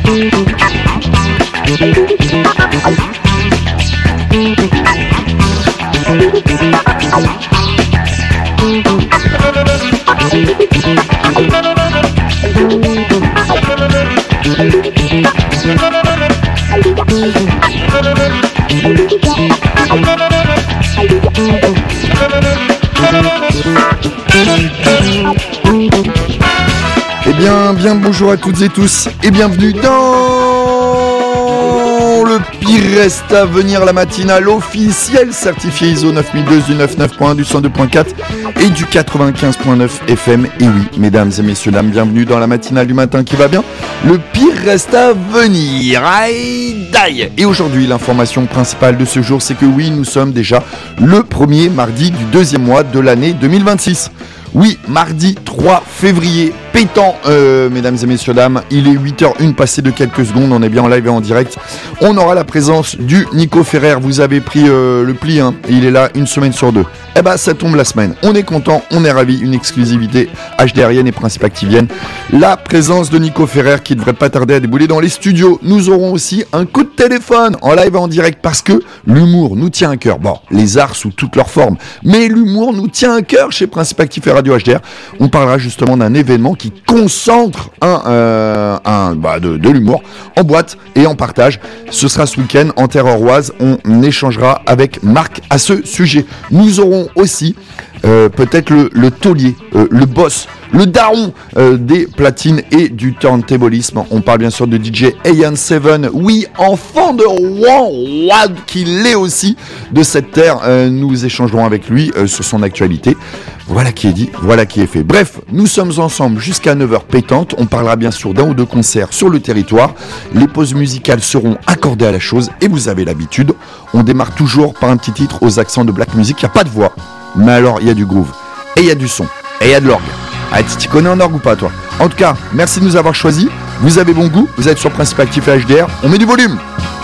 Bien bonjour à toutes et tous et bienvenue dans le pire reste à venir, la matinale officielle certifiée ISO 9002 du 99.1 du 102.4 et du 95.9 FM. Et oui, mesdames et messieurs, dames, bienvenue dans la matinale du matin qui va bien. Le pire reste à venir. Aïe d'aïe. Et aujourd'hui, l'information principale de ce jour, c'est que oui, nous sommes déjà le premier mardi du deuxième mois de l'année 2026. Oui, mardi 3 février, pétant, mesdames et messieurs, dames, il est 8h01 passé de quelques secondes, on est bien en live et en direct. On aura la présence du Nico Ferrer, vous avez pris le pli, hein, et il est là une semaine sur deux. Eh ben, ça tombe la semaine, on est content, on est ravis, une exclusivité HDRienne et Principe Activienne. La présence de Nico Ferrer qui ne devrait pas tarder à débouler dans les studios. Nous aurons aussi un coup de téléphone en live et en direct parce que l'humour nous tient à cœur. Bon, les arts sous toutes leurs formes, mais l'humour nous tient à cœur chez Principe Actif et Radio HDR. On parlera justement d'un événement qui concentre de l'humour en boîte et en partage. Ce sera ce week-end en Terroroise. On échangera avec Marc à ce sujet. Nous aurons aussi peut-être le taulier, le boss, le daron des platines et du turntablisme. On parle bien sûr de DJ Ayan7, oui, enfant de Rouen, qu'il est aussi de cette terre. Nous échangerons avec lui sur son actualité. Voilà qui est dit, voilà qui est fait. Bref, nous sommes ensemble jusqu'à 9h pétante. On parlera bien sûr d'un ou deux concerts sur le territoire. Les pauses musicales seront accordées à la chose et vous avez l'habitude. On démarre toujours par un petit titre aux accents de black music. Il n'y a pas de voix, mais alors il y a du groove, et il y a du son, et il y a de l'orgue. Ah, tu connais en orgue ou pas, toi? En tout cas, merci de nous avoir choisis. Vous avez bon goût, vous êtes sur Principe Actif et HDR. On met du volume.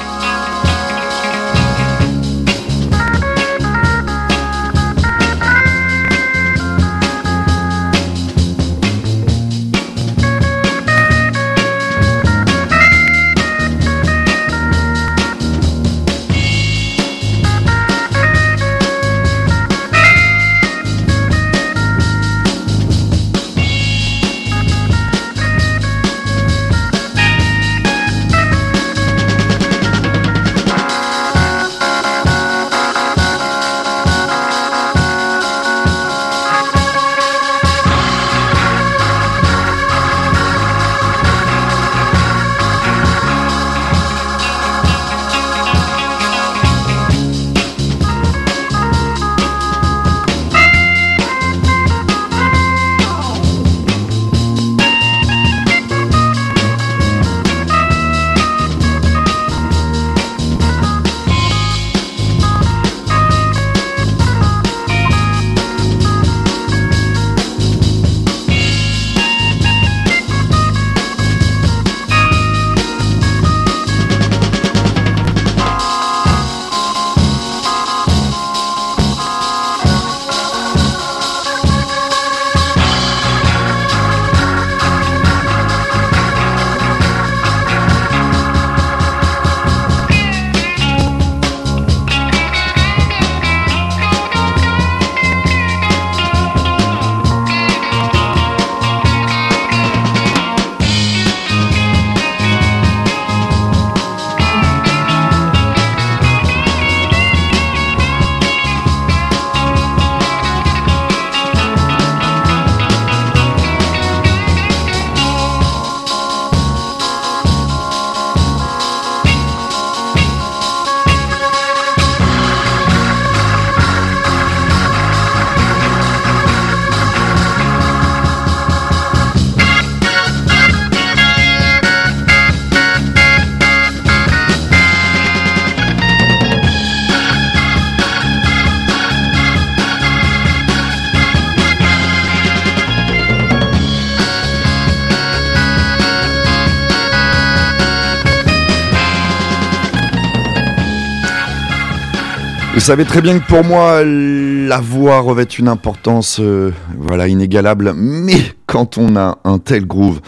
Vous savez très bien que pour moi, la voix revêt une importance inégalable. Mais quand on a un tel groove,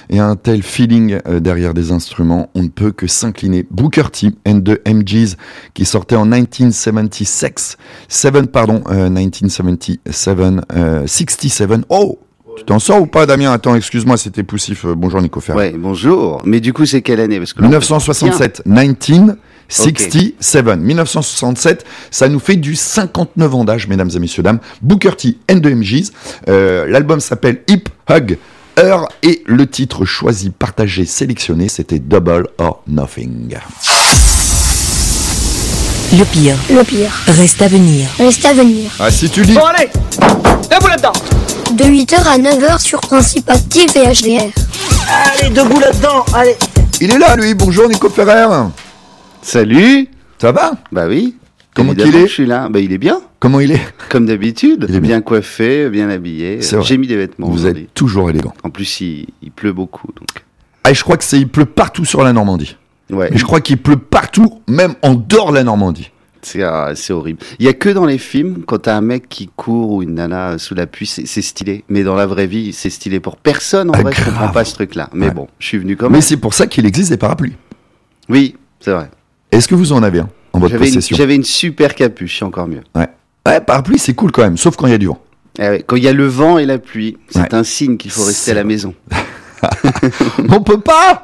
et un tel feeling derrière des instruments, on ne peut que s'incliner. Booker T and the MGs qui sortait en 1967. Oh, tu t'en sors ou pas, Damien? Attends, excuse-moi, c'était poussif. Bonjour, Nico Ferrer. Ouais, bonjour. Mais du coup, c'est quelle année? Parce que 1967. 1967. 1967, ça nous fait du 59 ans d'âge, mesdames et messieurs, dames. Booker T and the MGs. L'album s'appelle Hip Hug Her et le titre choisi, partagé, sélectionné, c'était Double or Nothing. Le pire reste à venir. Ah, si tu dis. Bon, allez, debout là-dedans. De 8h à 9h sur Principe Actif et HDR. Allez, debout là-dedans, allez. Il est là, lui. Bonjour, Nico Ferrer. Salut. Ça va? Bah oui. Comment Évidemment, qu'il est? Je suis là. Bah il est bien. Comment il est? Comme d'habitude. Il est bien. Bien coiffé, bien habillé. C'est vrai. J'ai mis des vêtements. Vous aujourd'hui. êtes toujours élégant. En plus, il pleut beaucoup, donc. Ah, je crois que il pleut partout sur la Normandie. Ouais. Mais je crois qu'il pleut partout, même en dehors de la Normandie. C'est horrible. Il y a que dans les films, quand t'as un mec qui court ou une nana sous la pluie, c'est stylé. Mais dans la vraie vie, c'est stylé pour personne. En vrai, je comprends pas ce truc-là. Mais Ouais. bon, je suis venu quand même. Mais c'est pour ça qu'il existe des parapluies. Oui, c'est vrai. Est-ce que vous en avez un en votre possession? J'avais une super capuche, c'est encore mieux. Ouais, parapluie, c'est cool quand même, sauf quand il y a du vent. Ah ouais, quand il y a le vent et la pluie, c'est Ouais. un signe qu'il faut rester à la maison. On peut pas.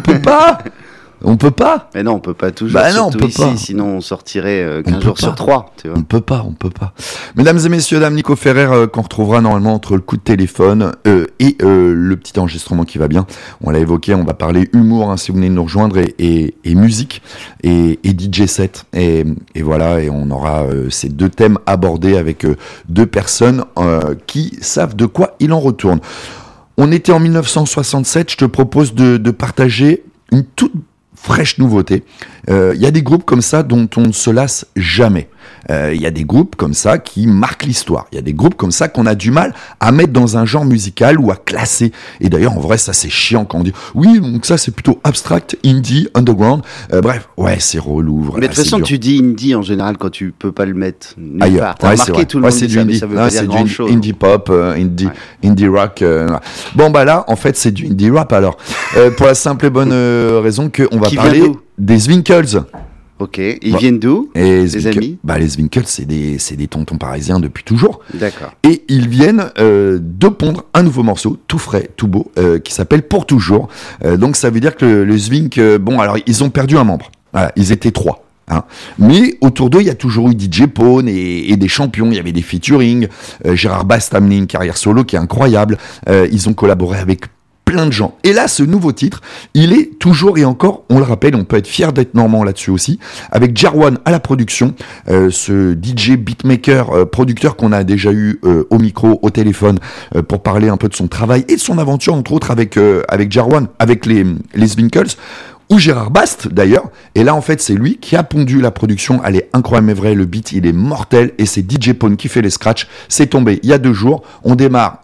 Mais non, on peut pas toujours. Bah non, on surtout peut pas. ici, sinon on sortirait On 15 peut jours pas. sur 3, tu vois. On peut pas. Mesdames et messieurs, dames, Nico Ferrer, qu'on retrouvera normalement entre le coup de téléphone et le petit enregistrement qui va bien. On l'a évoqué, on va parler humour, hein, si vous venez de nous rejoindre, et musique, et DJ set. Et voilà, et on aura ces deux thèmes abordés avec deux personnes qui savent de quoi il en retourne. On était en 1967, je te propose de partager une toute fraîche nouveauté. Il y a des groupes comme ça dont on ne se lasse jamais. Il y a des groupes comme ça qui marquent l'histoire. Il y a des groupes comme ça qu'on a du mal à mettre dans un genre musical ou à classer. Et d'ailleurs, en vrai, ça c'est chiant quand on dit oui, donc ça c'est plutôt abstract, indie, underground. Bref, ouais, c'est relou. Voilà, Mais de toute façon, tu dis indie en général quand tu peux pas le mettre nulle ailleurs. part. T'as Ouais, c'est remarqué, vrai. tout le monde c'est dit du ça, mais indie. ça veut Non, pas dire c'est grand du chose. indie pop, indie rock. Bon bah là, en fait, c'est du indie rap alors. Pour la simple et bonne raison qu'on va Qui parler vient d'où? des Zwinkels. Ok, ils Bah, viennent d'où? Et Les amis? Bah les Zwinkels, c'est des tontons parisiens depuis toujours. D'accord. Et ils viennent de pondre un nouveau morceau, tout frais, tout beau, qui s'appelle Pour Toujours. Donc ça veut dire que le Zwink, bon alors ils ont perdu un membre. Voilà, ils étaient 3. Hein. Mais autour d'eux, il y a toujours eu DJ Pone et des champions. Il y avait des featuring. Gérard Bast a mené une carrière solo qui est incroyable. Ils ont collaboré avec plein de gens. Et là, ce nouveau titre, il est toujours et encore, on le rappelle, on peut être fier d'être normand là-dessus aussi, avec Jarwan à la production, ce DJ beatmaker, producteur qu'on a déjà eu au micro, au téléphone, pour parler un peu de son travail et de son aventure, entre autres avec Jarwan, avec les Zwinkels, ou Gérard Bast d'ailleurs, et là en fait c'est lui qui a pondu la production, elle est incroyable mais vrai, le beat il est mortel, et c'est DJ Pone qui fait les scratchs, c'est tombé il y a 2 jours, on démarre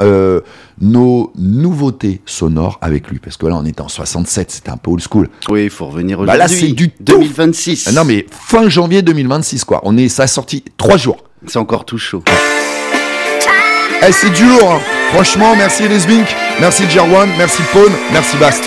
nos nouveautés sonores avec lui, parce que là on était en 67, c'était un peu old school. Oui, il faut revenir Bah aujourd'hui. là c'est du 2026. Non mais fin janvier 2026 quoi, ça a sorti 3 jours. C'est encore tout chaud. Eh c'est du lourd, hein. Franchement merci les Zwink, merci Jarwan, merci Pone, merci Bast.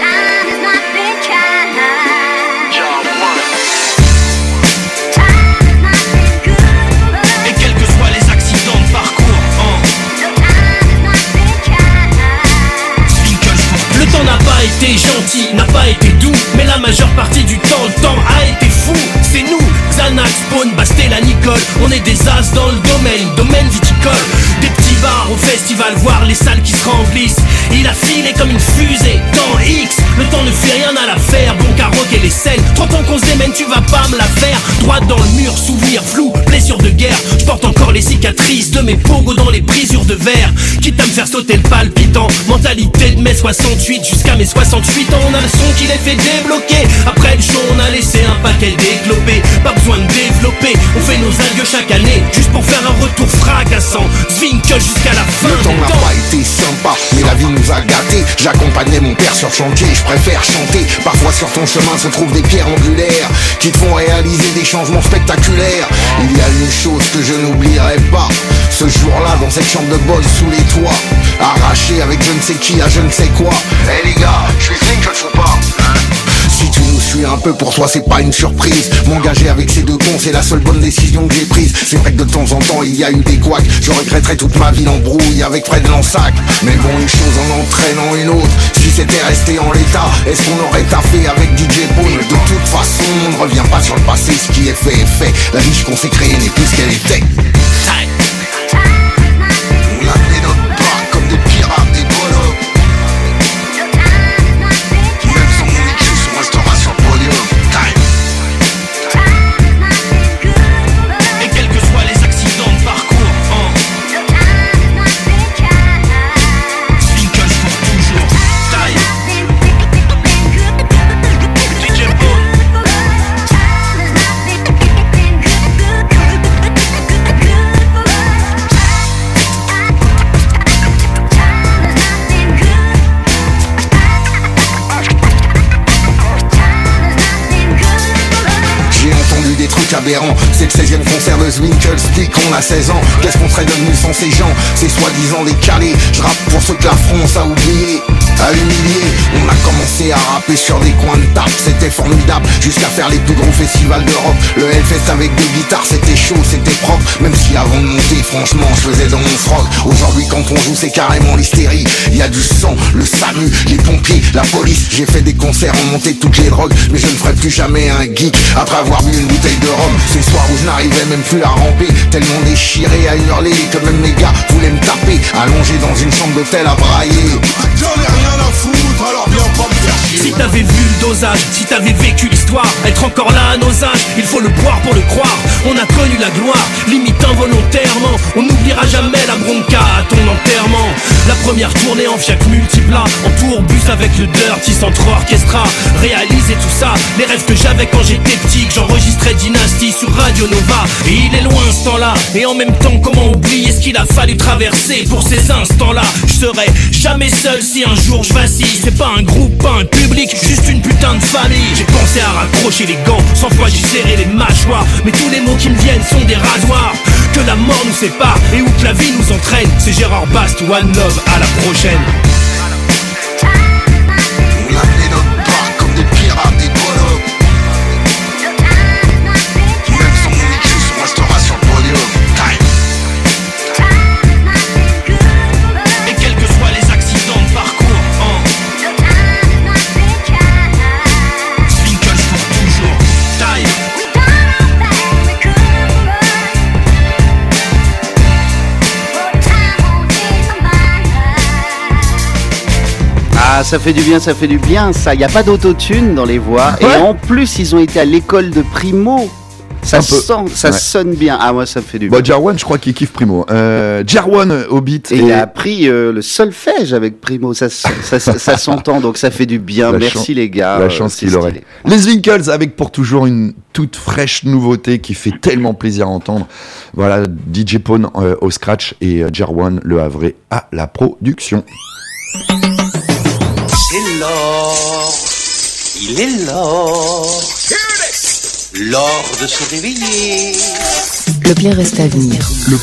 Le temps n'a pas été gentil, n'a pas été doux, mais la majeure partie du temps, le temps a été fou. C'est nous, Xanax, Pone, Basté, la Nicole. On est des as dans le domaine viticole. Des petits bars au festival, voir les salles qui se remplissent. Il a filé comme une fusée, temps X. Le temps ne fait rien à l'affaire, bon karaoké les scènes. 30 ans qu'on se démène, tu vas pas me la faire. Droite dans le mur, souvenir flou, blessure de guerre. Je porte encore les cicatrices de mes pogos dans les brisures de verre. Quitte à me faire sauter le palpitant. Mentalité de mes 68 jusqu'à mes 68 ans. On a le son qui les fait débloquer. Après le show, on a laissé un paquet développé. Pas besoin de développer, on fait nos adieux chaque année. Juste pour faire un retour fracassant. Zwinkel jusqu'à la fin Le temps des n'a temps. pas été sympa, mais la vie nous a gâtés. J'accompagnais mon père sur chantier, je préfère chanter. Parfois sur ton chemin se trouvent des pierres angulaires qui te font réaliser des changements spectaculaires. Il y a une chose que je n'oublierai pas, ce jour-là dans cette chambre de bonne sous les toits, arraché avec je ne sais qui à je ne sais quoi. Eh les gars, je suis Zwinkels ou pas, hein? Si tu nous suis un peu, pour toi c'est pas une surprise. M'engager avec ces deux cons, c'est la seule bonne décision que j'ai prise. C'est vrai que de temps en temps il y a eu des couacs, je regretterais toute ma vie l'embrouille avec Fred Lansac. Mais bon, une chose en entraînant une autre, si c'était resté en l'état, est-ce qu'on aurait taffé avec DJ Pone? De toute façon, on ne revient pas sur le passé, ce qui est fait est fait. La niche qu'on s'est créée n'est plus ce qu'elle était. On a fait notre part comme des pirates, des bolos. Même sans mon équipe, on restera sur le podium. Et quels que soient les accidents de parcours, Zwinkels pour toujours. DJ Pone. J'ai entendu des trucs aberrants, c'est le 16e concert de Zwinkels, dit qu'on a 16 ans. Qu'est-ce qu'on serait devenu sans ces gens, ces soi-disant décalés? Je rappe pour ceux que la France a oublié, a humilié. On a commencé à rapper sur des coins de table, c'était formidable, jusqu'à faire les plus gros festivals d'Europe. Le Hellfest avec des guitares, c'était chaud, c'était propre. Même si avant de monter, franchement, je faisais dans mon froc. Aujourd'hui quand on joue, c'est carrément l'hystérie. Il y a du sang, le SAMU, les pompiers, la police. J'ai fait des concerts en montée toutes les drogues, mais je ne ferai plus jamais un geek après avoir bu une bouteille de rhum. Ces soirs où je n'arrivais même plus à ramper, tellement déchiré à hurler que même mes gars voulaient me taper, allongé dans une chambre d'hôtel à brailler. J'en ai rien à foutre, alors viens pas me faire chier. Si t'avais vu le dosage, si t'avais vécu l'histoire, être encore là à nos âges, il faut le boire pour le croire. On a connu la gloire, limite involontairement. On n'oubliera jamais la bronca à ton enterrement. La première tournée en Fiat Multipla, en tourbus avec le Dirty Centre Orchestra. Réaliser tout ça, les rêves que j'avais quand j'étais petit, que j'enregistrais Dynasty sur Radio Nova. Et il est loin ce temps-là, et en même temps comment oublier ce qu'il a fallu traverser pour ces instants-là. Je serai jamais seul si un jour je vacille. C'est pas un groupe, pas un public, juste une putain de famille. J'ai pensé à raccrocher les gants, 100 fois j'ai serré les mâchoires, mais tous les mots qui me viennent sont des rasoirs. Que la mort nous sépare et où que la vie nous entraîne. C'est Gérard Bast, One Love, à la prochaine. On a fait notre part comme des pirates, des bolos. Même sans mon équipe, on restera sur le podium. Et quels que soient les accidents de parcours, Zwinkels pour toujours. Taille. Ah, ça fait du bien, ça. Il n'y a pas d'autotune dans les voix. Ouais. Et en plus, ils ont été à l'école de Primo. Ça sonne bien. Ah, moi, ça me fait du bien. Bon, Jarwan, je crois qu'il kiffe Primo. Jarwan au beat. Et il a appris le solfège avec Primo. Ça s'entend, donc ça fait du bien. Merci les gars. La chance qu'il aurait. Les Zwinkels avec pour toujours une toute fraîche nouveauté qui fait tellement plaisir à entendre. Voilà, DJ Pone au scratch et Jarwan Le Havre à la production. C'est l'or, il est l'or, l'or de se réveiller. Le bien reste à venir.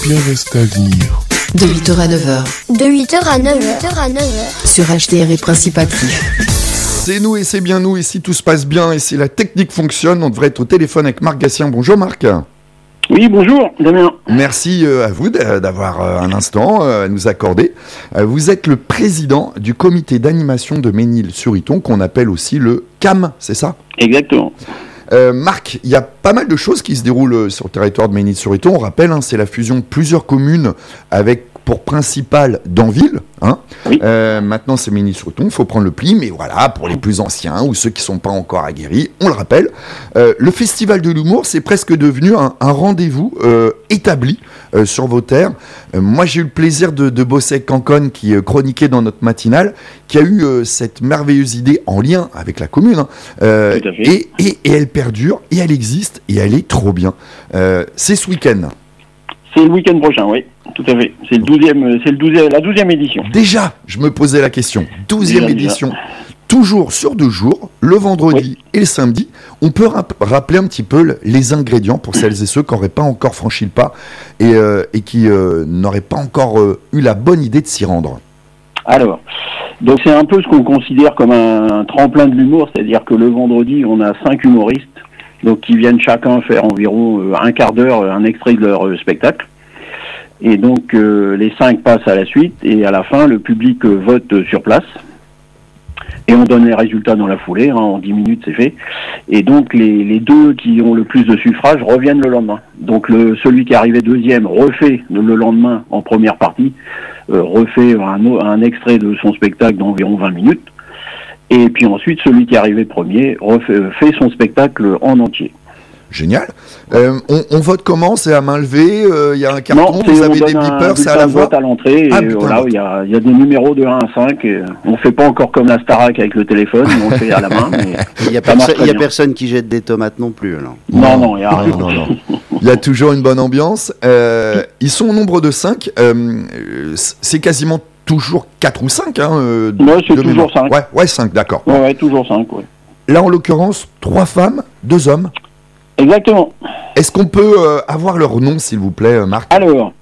De 8h à 9h. De 8h à 9h. Sur HDR et Principe Actif. C'est nous et c'est bien nous, et si tout se passe bien et si la technique fonctionne, on devrait être au téléphone avec Marc Gassien. Bonjour Marc. Oui, bonjour, Damien. Merci à vous d'avoir un instant à nous accorder. Vous êtes le président du comité d'animation de Ménil-sur-Iton, qu'on appelle aussi le CAM, c'est ça ? Exactement. Marc, il y a pas mal de choses qui se déroulent sur le territoire de Ménil-sur-Iton. On rappelle, c'est la fusion de plusieurs communes avec pour principal Danville. Oui. Maintenant, c'est Ménil-sur-Iton, il faut prendre le pli, mais voilà, pour les plus anciens ou ceux qui ne sont pas encore aguerris, on le rappelle. Le Festival de l'humour, c'est presque devenu un rendez-vous établi sur vos terres. Moi, j'ai eu le plaisir de bosser avec Cancon, qui chroniquait dans notre matinale, qui a eu cette merveilleuse idée en lien avec la commune. Et elle perdure, et elle existe, et elle est trop bien. C'est ce week-end. C'est le week-end prochain, oui, tout à fait. C'est la 12e édition. Déjà, je me posais la question. 12e édition. toujours sur 2 jours, le vendredi et le samedi. On peut rappeler un petit peu les ingrédients pour celles et ceux qui n'auraient pas encore franchi le pas et qui n'auraient pas encore eu la bonne idée de s'y rendre. Alors, donc c'est un peu ce qu'on considère comme un tremplin de l'humour, c'est-à-dire que le vendredi, on a 5 humoristes, donc qui viennent chacun faire environ un quart d'heure, un extrait de leur spectacle. Et donc les 5 passent à la suite, et à la fin, le public vote sur place. Et on donne les résultats dans la foulée, en 10 minutes c'est fait. Et donc les 2 qui ont le plus de suffrages reviennent le lendemain. Donc celui qui est arrivé deuxième refait le lendemain en première partie, refait un extrait de son spectacle d'environ 20 minutes. Et puis ensuite celui qui est arrivé premier fait son spectacle en entier. Génial. On vote comment? C'est à main levée? Il y a un carton? Non, vous avez des beepers? C'est à la voix? vote à l'entrée. Et voilà, il y a des numéros de 1 à 5. Et on fait pas encore comme la Starac avec le téléphone, mais on le fait à la main. Il y a personne qui jette des tomates non plus. Alors. Non, il y a rien. Non. Il y a toujours une bonne ambiance. Ils sont au nombre de 5. C'est quasiment toujours 4 ou 5. Ouais, c'est toujours 5. Ouais, 5, d'accord. Ouais, toujours 5. Ouais. Là, en l'occurrence, 3 femmes, 2 hommes. Exactement. Est-ce qu'on peut avoir leur nom, s'il vous plaît, Marc? Alors,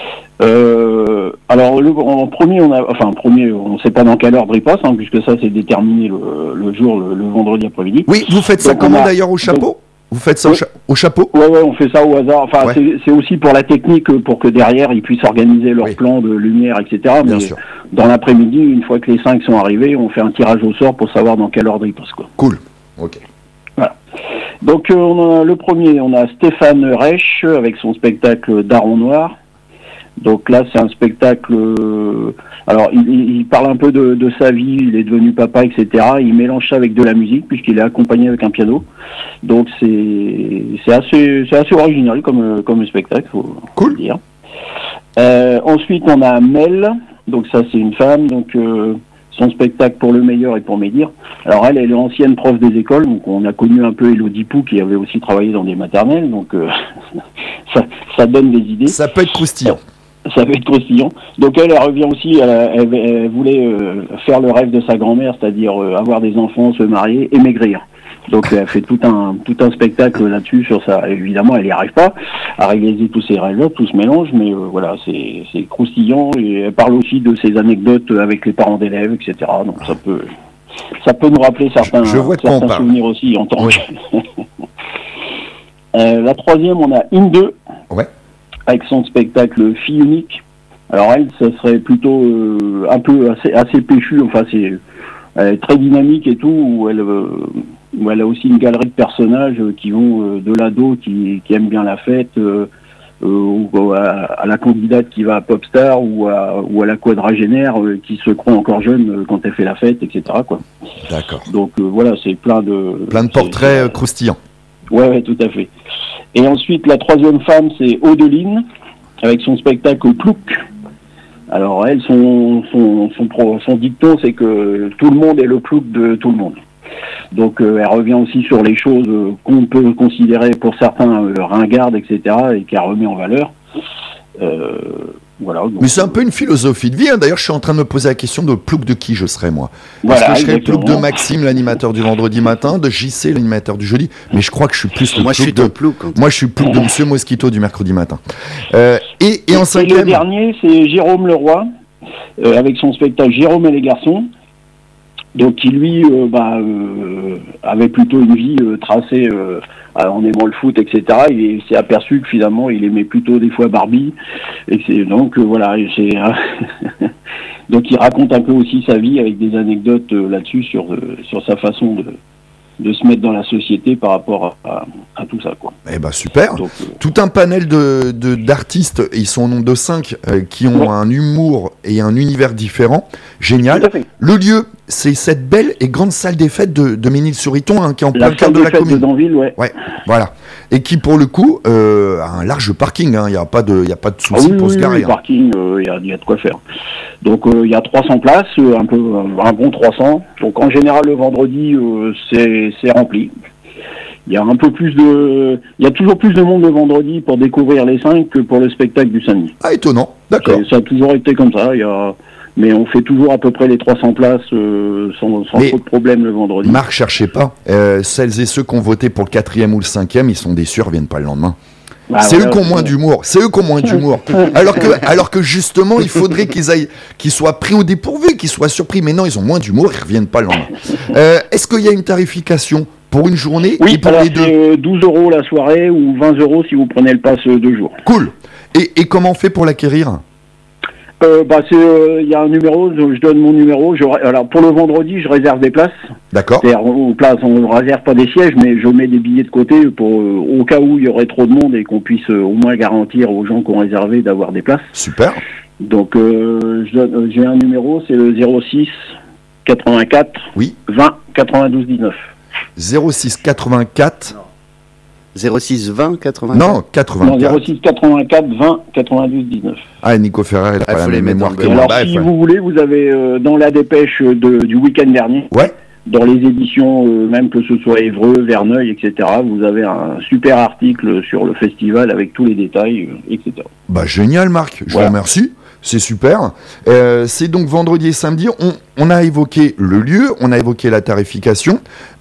en premier, on ne sait pas dans quelle ordre il passe, puisque ça c'est déterminé le jour, le vendredi après-midi. Oui, vous faites ça comment d'ailleurs au chapeau? Vous faites ça au chapeau? Ouais, on fait ça au hasard. Enfin, c'est aussi pour la technique, pour que derrière ils puissent organiser leur plan de lumière, etc. Bien Mais sûr. dans l'après-midi, une fois que les 5 sont arrivés, on fait un tirage au sort pour savoir dans quel ordre ils passent, quoi. Cool. Ok. Voilà. Donc le premier, on a Stéphane Reich avec son spectacle Daron Noir. Donc là, c'est un spectacle. Alors, il parle un peu de sa vie. Il est devenu papa, etc. Il mélange ça avec de la musique puisqu'il est accompagné avec un piano. Donc c'est assez original comme spectacle, faut dire. Ensuite, on a Mel. Donc ça, c'est une femme. Donc son spectacle Pour le meilleur et pour médire. Alors elle est ancienne prof des écoles, donc on a connu un peu Élodie Pou qui avait aussi travaillé dans des maternelles, donc ça donne des idées. Ça peut être croustillant. Ça peut être croustillant. Donc elle revient aussi, elle voulait faire le rêve de sa grand-mère, c'est-à-dire avoir des enfants, se marier et maigrir. Donc elle fait tout un spectacle là-dessus sur ça. Évidemment, elle n'y arrive pas à réaliser tous ces rêves-là, tout se mélange, mais voilà, c'est croustillant. Et elle parle aussi de ses anecdotes avec les parents d'élèves, etc. Donc ça peut nous rappeler certains souvenirs aussi en tant que... La troisième, on a Inde, avec son spectacle Fille unique. Alors elle, ça serait plutôt un peu assez péchu, enfin elle est très dynamique et tout, où elle a aussi une galerie de personnages qui vont de l'ado qui aime bien la fête, ou à la candidate qui va à Popstar, ou à la quadragénaire qui se croit encore jeune quand elle fait la fête, etc. quoi. D'accord. Donc voilà, c'est plein de portraits croustillants. Ouais, tout à fait. Et ensuite, la troisième femme, c'est Audeline, avec son spectacle Plouc. Alors elle, son dicton, c'est que tout le monde est le plouc de tout le monde. Donc elle revient aussi sur les choses qu'on peut considérer pour certains ringardes, etc., et qu'elle remet en valeur. Voilà. Donc, mais c'est un peu une philosophie de vie. D'ailleurs, je suis en train de me poser la question de plouc de qui je serais, moi. Voilà, est-ce que je serais le plouc de Maxime, l'animateur du vendredi matin, de JC, l'animateur du jeudi? Mais je crois que je suis plus le plouc Moi, je suis plouc de Monsieur Mosquito du mercredi matin. Et en cinquième... le dernier, c'est Jérôme Leroy, avec son spectacle Jérôme et les garçons. Donc qui lui avait plutôt une vie tracée en aimant le foot, etc. Il s'est aperçu que finalement il aimait plutôt des fois Barbie, et donc voilà, donc il raconte un peu aussi sa vie avec des anecdotes là-dessus sur sa façon de se mettre dans la société par rapport à tout ça, quoi. Eh ben super. Donc, tout un panel d'artistes, ils sont au nombre de 5 qui ont un humour et un univers différent. Génial. Le lieu, c'est cette belle et grande salle des fêtes de Ménil-sur-Iton, qui est en plein cœur de la commune. De Danville, ouais, voilà. Et qui pour le coup a un large parking. Il n'y a pas de souci pour se garer. Le parking, il y a de quoi faire. Donc il y a 300 places, un bon 300. Donc en général le vendredi c'est rempli. Il y a toujours plus de monde le vendredi pour découvrir les 5 que pour le spectacle du samedi. Ah, étonnant. D'accord. Ça a toujours été comme ça. Il Mais on fait toujours à peu près les 300 places sans trop de problème le vendredi. Marc, cherchez pas. Celles et ceux qui ont voté pour le 4e ou le 5e, ils sont déçus, ils reviennent pas le lendemain. C'est eux qui ont moins d'humour. Alors que justement, il faudrait qu'ils soient pris au dépourvu, qu'ils soient surpris. Mais non, ils ont moins d'humour, ils reviennent pas le lendemain. Est-ce qu'il y a une tarification pour une journée et pour les deux? C'est 12 € la soirée ou 20 € si vous prenez le pass 2 jours. Cool. Et comment on fait pour l'acquérir? Il y a un numéro, je donne mon numéro. Alors pour le vendredi, je réserve des places. D'accord. C'est-à-dire, on ne réserve pas des sièges, mais je mets des billets de côté pour au cas où il y aurait trop de monde et qu'on puisse au moins garantir aux gens qui ont réservé d'avoir des places. Super. Donc j'ai un numéro, c'est le 06 84 20 92 19. 06 84 06 20 84. Non, 84. Non, 06 84 20 92 19. Ah, Nico Ferrer, il a pas la même mémoire que moi. Alors, si vous voulez, vous avez dans la dépêche du week-end dernier, dans les éditions, même que ce soit Évreux, Verneuil, etc., vous avez un super article sur le festival avec tous les détails, etc. Bah, génial, Marc. Je vous remercie. C'est super. C'est donc vendredi et samedi. On a évoqué le lieu, on a évoqué la tarification.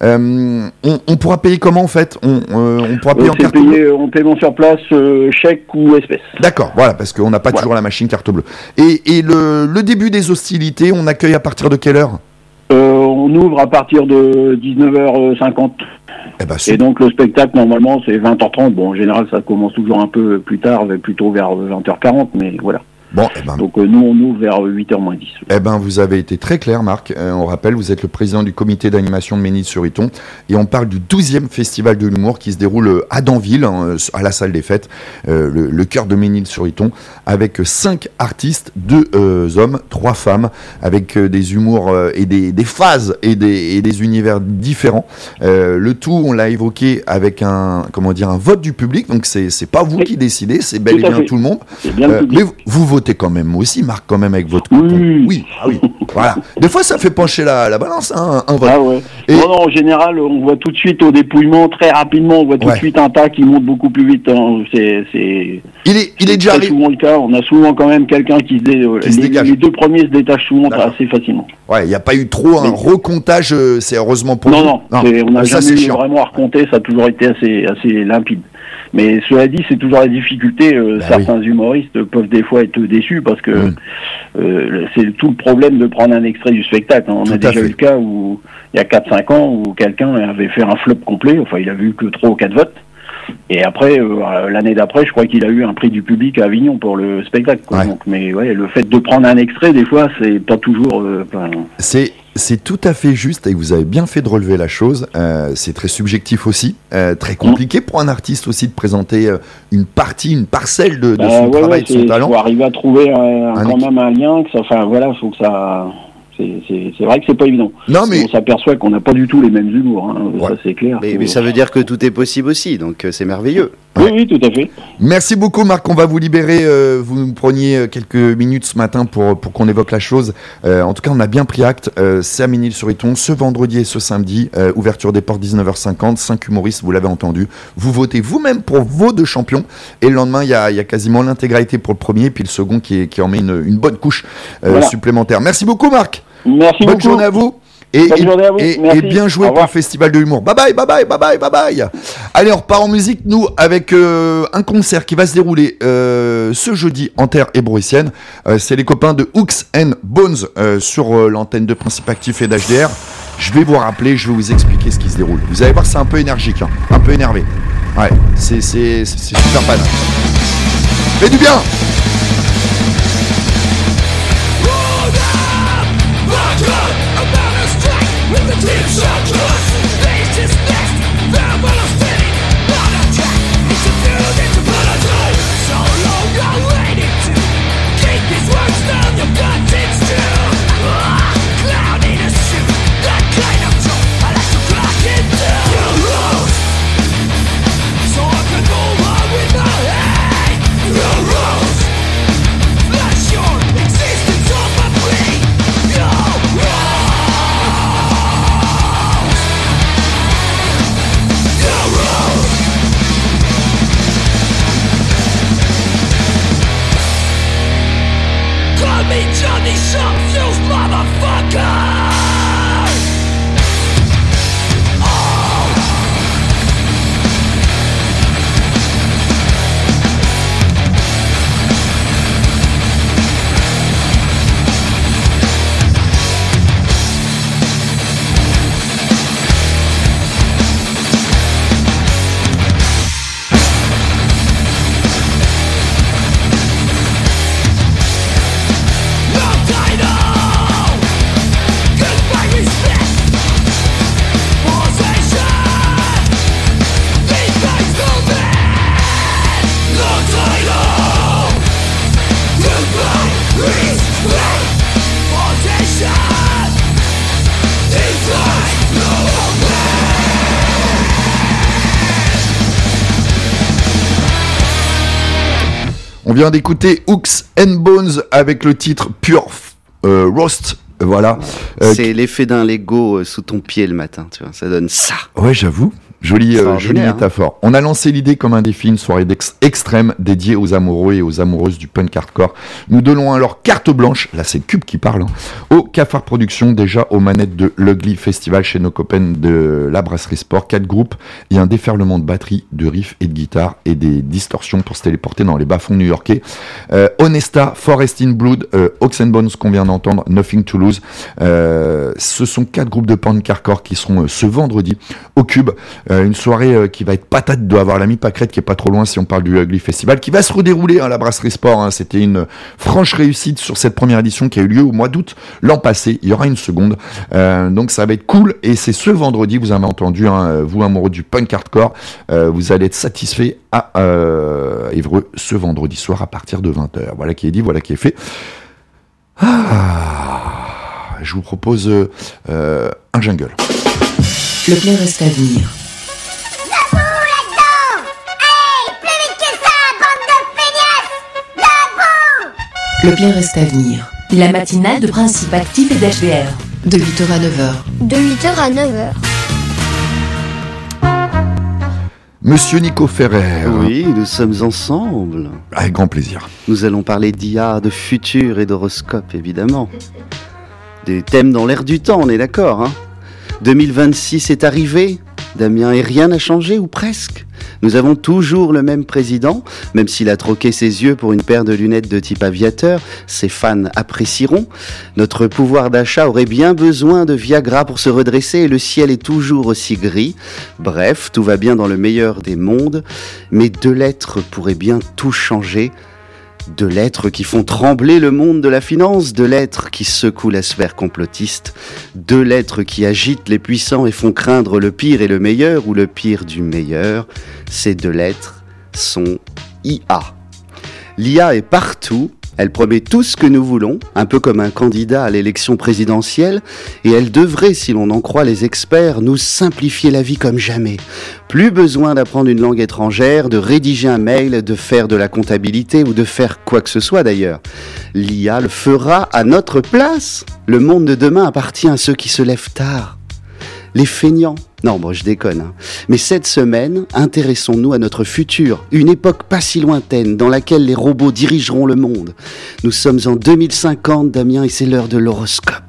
On pourra payer comment en fait? On pourra payer en carte bleue? En paiement sur place, chèque ou espèce. D'accord, voilà, parce qu'on n'a pas toujours la machine carte bleue. Et le début des hostilités, on accueille à partir de quelle heure? On ouvre à partir de 19h50. Et donc le spectacle, normalement, c'est 20h30. Bon, en général, ça commence toujours un peu plus tard, plutôt vers 20h40, mais voilà. Bon, donc nous, on ouvre vers 8h moins 10. Eh ben, vous avez été très clair, Marc. On rappelle, vous êtes le président du comité d'animation de Ménil-sur-Iton et on parle du 12e festival de l'humour qui se déroule à Danville, à la salle des fêtes, le cœur de Ménil-sur-Iton, avec 5 artistes, 2 hommes, 3 femmes, avec des humours et des phases et des univers différents. Le tout, on l'a évoqué avec un vote du public, donc c'est pas vous qui décidez, c'est bel et bien tout le monde. Mais vous votez quand même aussi, Marc, quand même avec votre coupon. Oui. Voilà. Des fois, ça fait pencher la balance, un vote. Ah ouais. Non, en général, on voit tout de suite au dépouillement, très rapidement, on voit tout de suite un tas qui monte beaucoup plus vite. Hein. Il est déjà arrivé. Souvent le cas. On a souvent quand même quelqu'un qui se dégage. Les 2 premiers se détachent souvent assez facilement. Ouais, il n'y a pas eu trop un recomptage, c'est heureusement pour nous. Non. On n'a jamais eu vraiment à recompter, ça a toujours été assez limpide. Mais cela dit, c'est toujours la difficulté. Certains humoristes peuvent des fois être déçus parce que c'est tout le problème de prendre un extrait du spectacle. On a déjà eu le cas où il y a 4-5 ans où quelqu'un avait fait un flop complet. Enfin, il a vu que 3 ou 4 votes. Et après, l'année d'après, je crois qu'il a eu un prix du public à Avignon pour le spectacle. Quoi. Donc, mais le fait de prendre un extrait, des fois, c'est pas toujours... C'est tout à fait juste et vous avez bien fait de relever la chose. C'est très subjectif aussi, très compliqué pour un artiste aussi de présenter une parcelle de son travail, de son talent. Il faut arriver à trouver quand même un lien. Faut que ça... C'est vrai que c'est pas évident. Non, mais... On s'aperçoit qu'on n'a pas du tout les mêmes humours, hein. Ça c'est clair. Mais ça veut dire que tout est possible aussi, donc c'est merveilleux. Oui, tout à fait. Merci beaucoup, Marc. On va vous libérer. Vous nous preniez quelques minutes ce matin pour qu'on évoque la chose. En tout cas, on a bien pris acte. C'est à Ménil-sur-Iton ce vendredi et ce samedi. Ouverture des portes 19h50. 5 humoristes, vous l'avez entendu. Vous votez vous-même pour vos 2 champions. Et le lendemain, il y a quasiment l'intégralité pour le premier, puis le second qui en met une bonne couche supplémentaire. Merci beaucoup, Marc. Merci Bonne beaucoup. Journée à vous. Et bien joué pour le Festival de l'humour. Bye bye. Allez, on repart en musique, nous, avec un concert qui va se dérouler ce jeudi en terre hébroïcienne. C'est les copains de Hooks and Bones sur l'antenne de Principe Actif et d'HDR. Je vais vous rappeler, je vais vous expliquer ce qui se déroule. Vous allez voir, c'est un peu énergique, un peu énervé. Ouais, c'est super pas. Fais du bien. So I can move on with my head. On vient d'écouter Hooks and Bones avec le titre Pure Roast. Voilà. C'est l'effet d'un Lego sous ton pied le matin, tu vois. Ça donne ça. Ouais, j'avoue. Jolie métaphore. On a lancé l'idée comme un défi, une soirée extrême dédiée aux amoureux et aux amoureuses du punk hardcore. Nous donnons alors carte blanche, là c'est Cube qui parle, au Cafard Productions, déjà aux manettes de l'Ugly Festival chez nos copains de la Brasserie Sport. 4 groupes et un déferlement de batterie, de riffs et de guitare et des distorsions pour se téléporter dans les bas-fonds new-yorkais. Honesta, Forest in Blood, Hawks and Bones qu'on vient d'entendre, Nothing to Lose. Ce sont 4 groupes de punk hardcore qui seront ce vendredi au Cube. Une soirée qui va être patate, doit avoir l'ami Pâquerette qui est pas trop loin si on parle du Ugly Festival, qui va se redérouler à la Brasserie Sport. C'était une franche réussite sur cette première édition qui a eu lieu au mois d'août l'an passé. Il y aura une seconde, donc ça va être cool. Et c'est ce vendredi, vous avez entendu, vous amoureux du punk hardcore, vous allez être satisfait à Évreux ce vendredi soir à partir de 20h. Voilà qui est dit, voilà qui est fait. Je vous propose un jingle. Le plein reste à venir. Le plein reste à venir. La matinale de Principe Actif et d'HBR. De 8h à 9h. De 8h à 9h. Monsieur Nico Ferrer. Oui, nous sommes ensemble. Avec grand plaisir. Nous allons parler d'IA, de futur et d'horoscope, évidemment. Des thèmes dans l'air du temps, on est d'accord, hein. 2026 est arrivé, Damien, et rien n'a changé, ou presque. Nous avons toujours le même président, même s'il a troqué ses yeux pour une paire de lunettes de type aviateur, ses fans apprécieront. Notre pouvoir d'achat aurait bien besoin de Viagra pour se redresser et le ciel est toujours aussi gris. Bref, tout va bien dans le meilleur des mondes, mais 2 lettres pourraient bien tout changer. 2 lettres qui font trembler le monde de la finance, 2 lettres qui secouent la sphère complotiste, 2 lettres qui agitent les puissants et font craindre le pire et le meilleur, ou le pire du meilleur. Ces 2 lettres sont IA. L'IA est partout, elle promet tout ce que nous voulons, un peu comme un candidat à l'élection présidentielle, et elle devrait, si l'on en croit les experts, nous simplifier la vie comme jamais. Plus besoin d'apprendre une langue étrangère, de rédiger un mail, de faire de la comptabilité ou de faire quoi que ce soit d'ailleurs. L'IA le fera à notre place. Le monde de demain appartient à ceux qui se lèvent tard. Les feignants. Non, bon, je déconne. Hein. Mais cette semaine, intéressons-nous à notre futur, une époque pas si lointaine dans laquelle les robots dirigeront le monde. Nous sommes en 2050, Damien, et c'est l'heure de l'horoscope.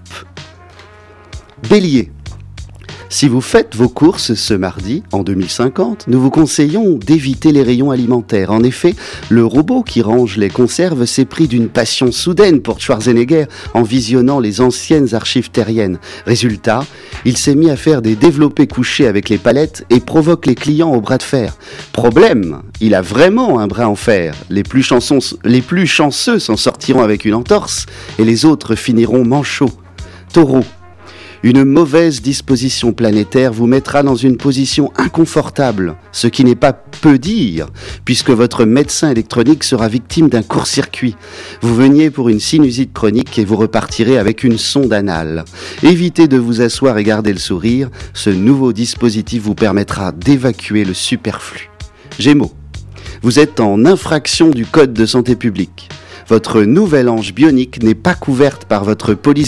Bélier. Si vous faites vos courses ce mardi, en 2050, nous vous conseillons d'éviter les rayons alimentaires. En effet, le robot qui range les conserves s'est pris d'une passion soudaine pour Schwarzenegger en visionnant les anciennes archives terriennes. Résultat, il s'est mis à faire des développés couchés avec les palettes et provoque les clients au bras de fer. Problème, il a vraiment un bras en fer. Les plus chanceux s'en sortiront avec une entorse et les autres finiront manchots. Taureau. Une mauvaise disposition planétaire vous mettra dans une position inconfortable, ce qui n'est pas peu dire, puisque votre médecin électronique sera victime d'un court-circuit. Vous veniez pour une sinusite chronique et vous repartirez avec une sonde anale. Évitez de vous asseoir et garder le sourire, ce nouveau dispositif vous permettra d'évacuer le superflu. Gémeaux, vous êtes en infraction du code de santé publique. Votre nouvelle hanche bionique n'est pas couverte par votre police